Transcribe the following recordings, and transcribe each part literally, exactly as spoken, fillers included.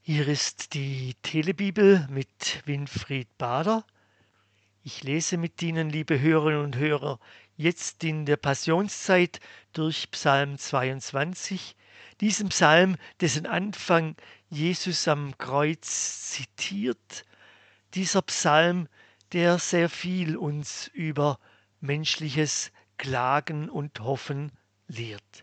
Hier ist die Telebibel mit Winfried Bader. Ich lese mit Ihnen, liebe Hörerinnen und Hörer, jetzt in der Passionszeit durch Psalm zweiundzwanzig, diesen Psalm, dessen Anfang Jesus am Kreuz zitiert. Dieser Psalm, der sehr viel uns über menschliches Klagen und Hoffen lehrt.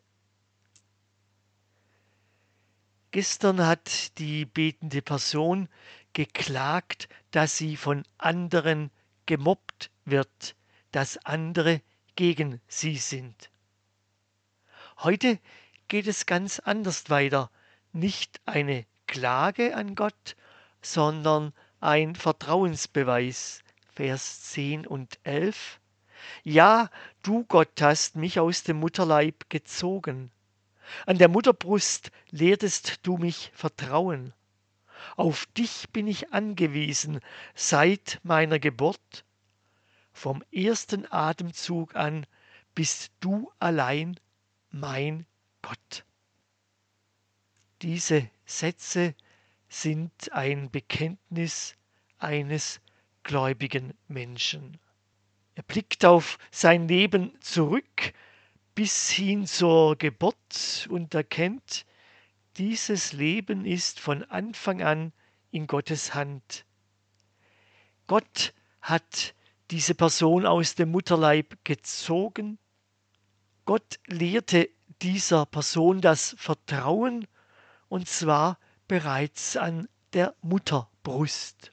Gestern hat die betende Person geklagt, dass sie von anderen gemobbt wird, dass andere gegen sie sind. Heute geht es ganz anders weiter. Nicht eine Klage an Gott, sondern ein Vertrauensbeweis. Vers zehn und elf. Ja, du Gott hast mich aus dem Mutterleib gezogen. An der Mutterbrust lehrtest du mich Vertrauen. Auf dich bin ich angewiesen seit meiner Geburt. Vom ersten Atemzug an bist du allein mein Gott. Diese Sätze sind ein Bekenntnis eines gläubigen Menschen. Er blickt auf sein Leben zurück bis hin zur Geburt und erkennt, dieses Leben ist von Anfang an in Gottes Hand. Gott hat diese Person aus dem Mutterleib gezogen. Gott lehrte dieser Person das Vertrauen, und zwar bereits an der Mutterbrust.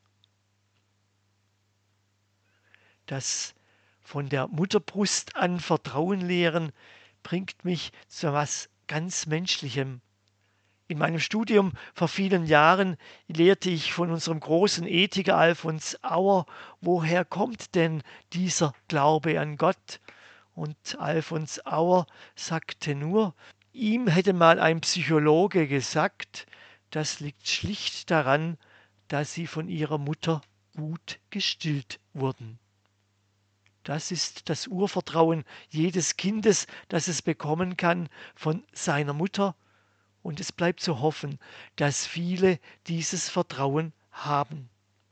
Das von der Mutterbrust an Vertrauen lehren bringt mich zu was ganz Menschlichem. In meinem Studium vor vielen Jahren lehrte ich von unserem großen Ethiker Alfons Auer, woher kommt denn dieser Glaube an Gott? Und Alfons Auer sagte nur, ihm hätte mal ein Psychologe gesagt, das liegt schlicht daran, dass sie von ihrer Mutter gut gestillt wurden. Das ist das Urvertrauen jedes Kindes, das es bekommen kann von seiner Mutter. Und es bleibt zu hoffen, dass viele dieses Vertrauen haben.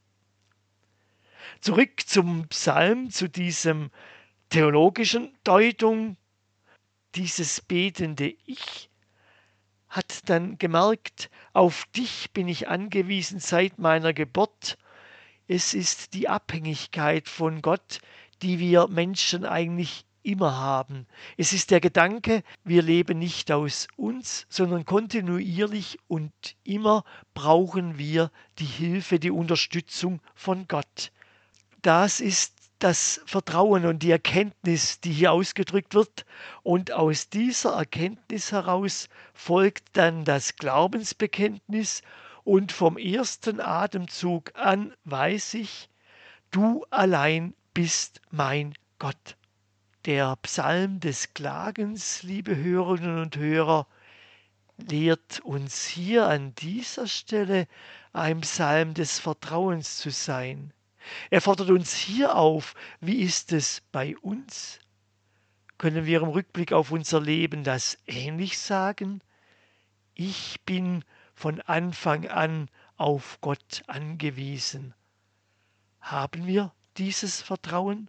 Zurück zum Psalm, zu diesem theologischen Deutung. Dieses betende Ich hat dann gemerkt, auf dich bin ich angewiesen seit meiner Geburt. Es ist die Abhängigkeit von Gott, die wir Menschen eigentlich immer haben. Es ist der Gedanke, wir leben nicht aus uns, sondern kontinuierlich und immer brauchen wir die Hilfe, die Unterstützung von Gott. Das ist das Vertrauen und die Erkenntnis, die hier ausgedrückt wird. Und aus dieser Erkenntnis heraus folgt dann das Glaubensbekenntnis. Und vom ersten Atemzug an weiß ich, du allein bist mein Gott. Der Psalm des Klagens, liebe Hörerinnen und Hörer, lehrt uns hier an dieser Stelle, ein Psalm des Vertrauens zu sein. Er fordert uns hier auf, wie ist es bei uns? Können wir im Rückblick auf unser Leben das ähnlich sagen? Ich bin von Anfang an auf Gott angewiesen. Haben wir dieses Vertrauen?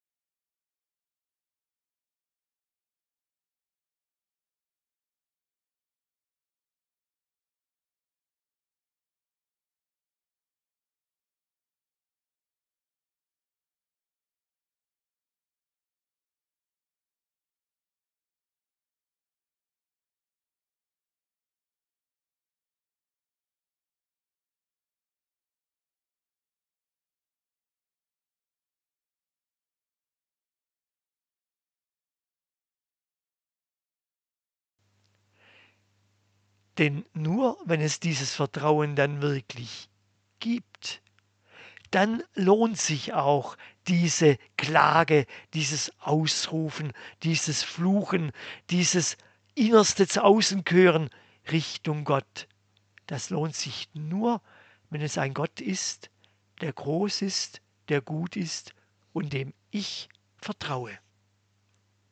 Denn nur wenn es dieses Vertrauen dann wirklich gibt, dann lohnt sich auch diese Klage, dieses Ausrufen, dieses Fluchen, dieses innerste zu Außenkehren Richtung Gott. Das lohnt sich nur, wenn es ein Gott ist, der groß ist, der gut ist und dem ich vertraue.